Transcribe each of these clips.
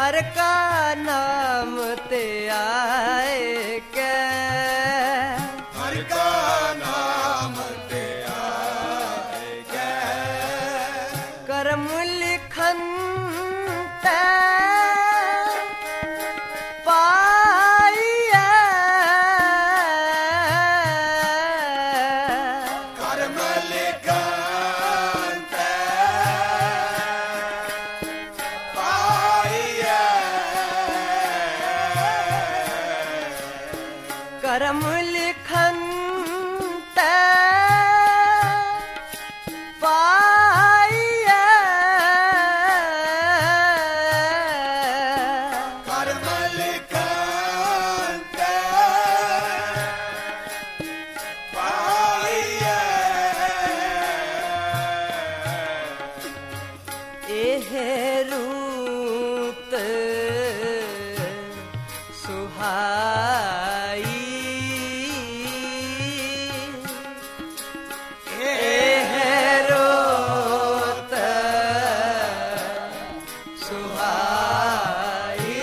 हर का नाम ते आए के हर का नाम ते आए के कर्म लिखन ते पाइए कर्म लिखन ते पाइए कर्म लिखन ते पाइए कर्म लिखन ते पाइए एह रूत सुहाई एह रूत सुहाई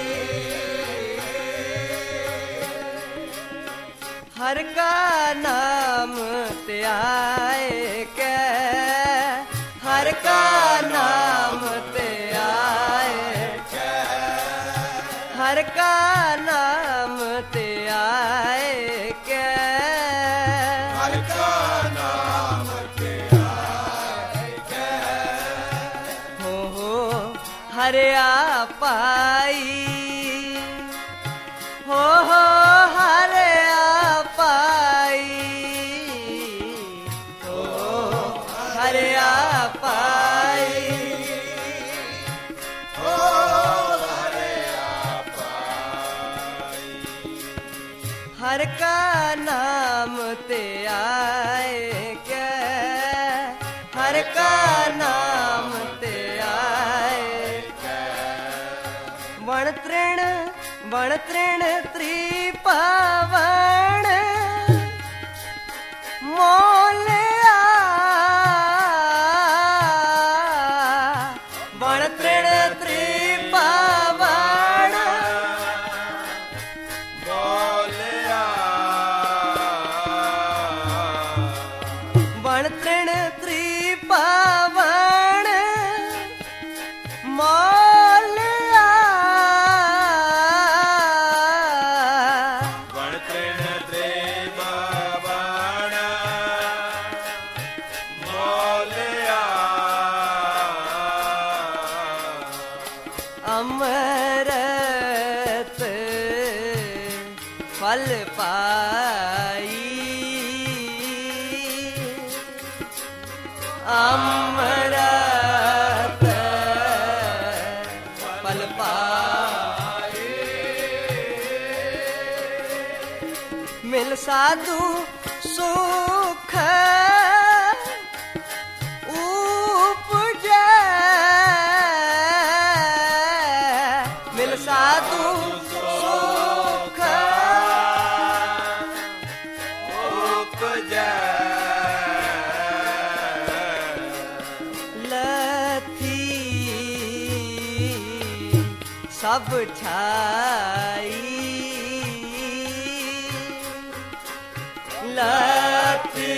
हर का नाम ते आए के हर का नाम ते आए के हर का नाम ते आए के हर का नाम ते आए के हो हरे आ पाई हो हरे आ पाई हो हरे आ पाई ओ हरे पाई हर का नाम ते आए के हर का नाम ते आए वण तृण त्रिपावण मोलिया वण तृण त्रिपावण बोलिया वण तृण त्रिपावण मोलिया वण तृण त्रिभुवन बोलिया अमृत फल पाई अमृत फल पाई मिल साधु सुख उपजे मिल साधु सुख उपजै लथी सब छाई लथी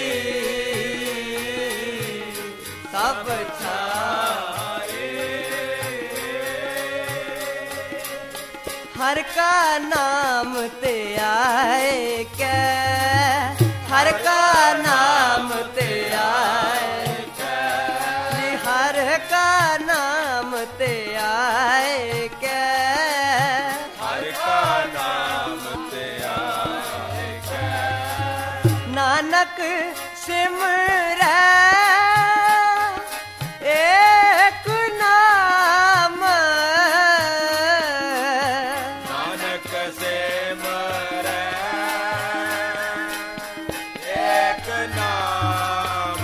सब छाई हर का नाम ते आए के हर का नाम ते आए के हर का नाम ते आए के हर का नाम ते आए के नानक सिमरै एक नाम नानक से मरै एक नाम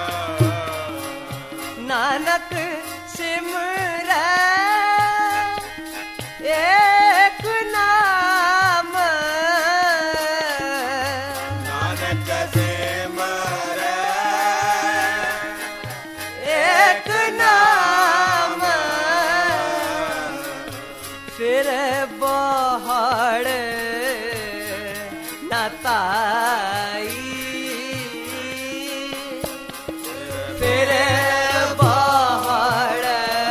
नानक सिमरै फिर बोहड़ न ताई, फिर बोहड़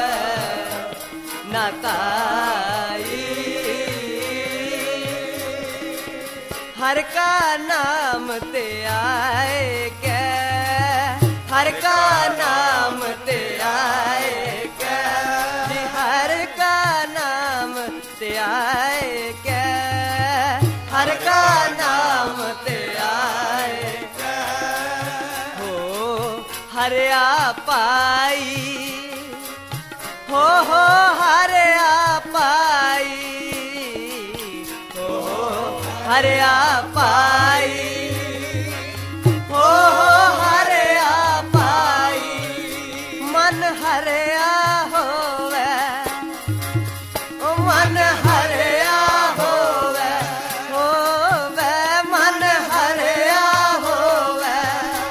न ताई। हर का नाम ते आए के, हर का नाम ते आए के, हर का नाम ते आए के, हर का नाम ते आए के। हो हरिया पाई, हो हरिया पाई, हो हरिया पाई, हो हरिया पाई। मन हरिया होवे, मन हरिया होवे, होवे मन हरिया होवे,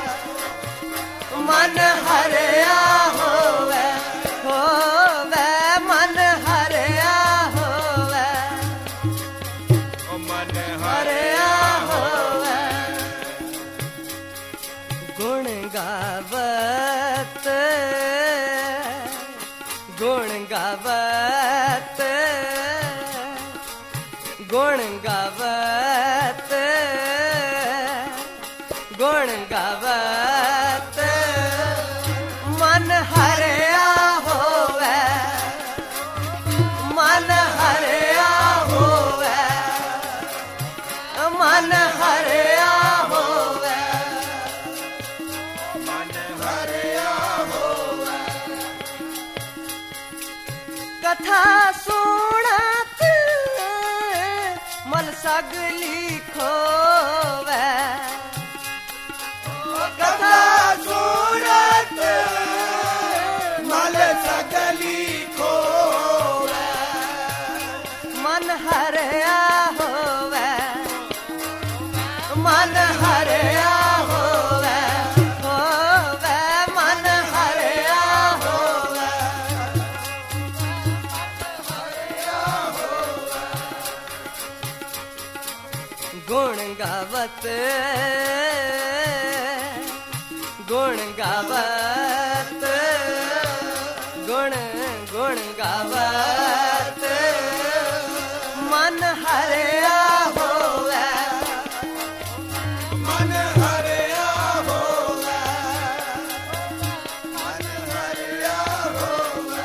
मन हरिया होवे, होवे मन हरिया होवे, मन हरिया होवे। गुण गावत, गुण गावत, गुण गावत, गुण गावत। मन हरिया होवे, मन हरिया होवे, मन हरिया होवे, मन हरिया होवे। कथा सुनत मन सगली खोवे, कथा सुनत मन सगली खोवे, मन हरिया होवे, मन हरिया होवे, होवे मन हरिया होवे। गुण गावत, गुण गावत, गुण गुण गावत। मन हरिया होवे, मन हरिया होवे, मन हरिया होवे,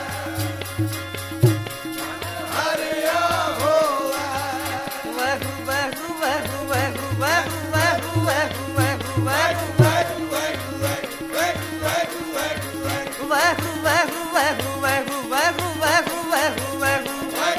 मन हरिया होवे। वहु वहु वहु वहु वहु वहु वहु वहु वहु वहु वहु वहु वहु वहु वहु वहु वहु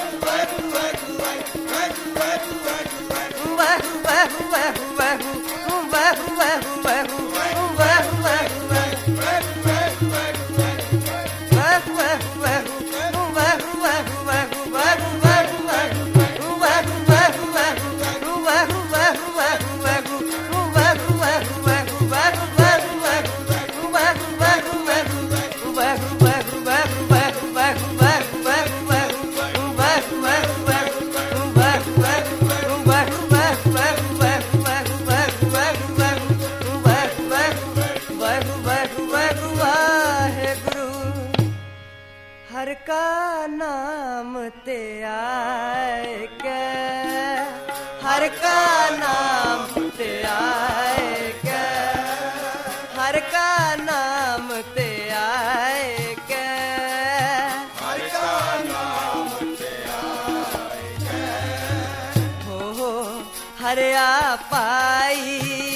हर का नाम ते आए के, हर का नाम ते आए के, हर का नाम ते आए के, हर का नाम ते आए के। हो हरिया पाई,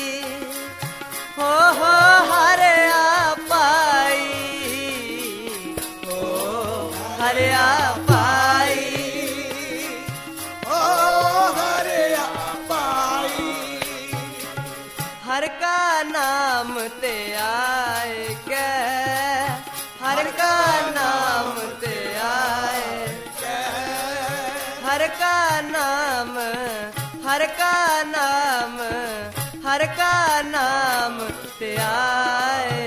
हो हरिया पाई, हो हरिया पाई, ओ हरिया पाई। हर का नाम ते आए के, हर का नाम ते आए के, हर का नाम, हर का नाम, हर का नाम ते आए